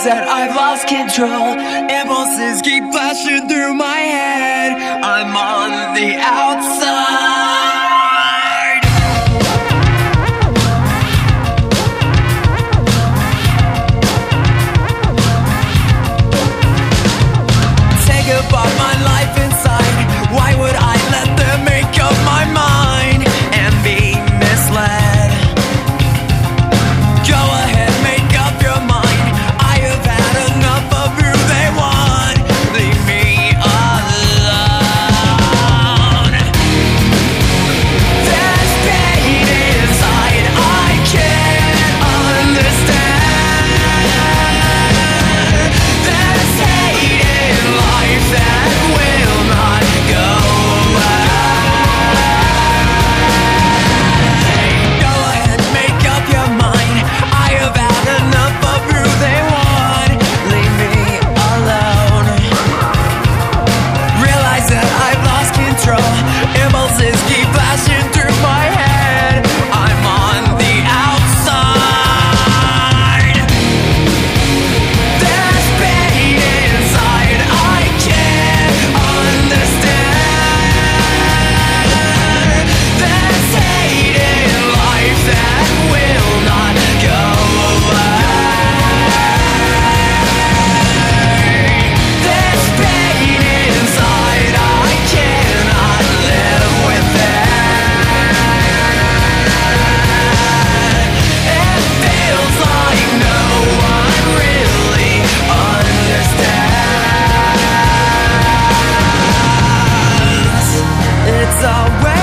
that I've lost control. Impulses keep flashing through my head. I'm on the outside. Take apart my life inside. Why would I let them make up my mind and be misled? Go ahead, make up your mind. I have had enough of who they want. Leave me alone. There's pain inside I can't understand. There's hate in life that will not go away. Go ahead, make up your mind. I have had enough of who they want. Leave me alone. Realize that I've lost control. Impulses keep flashing through my head. I'm on the outside. There's pain inside I can't understand. There's hate in life that will not go away. There's pain inside I cannot live with it. It feels like no one really understands. It's always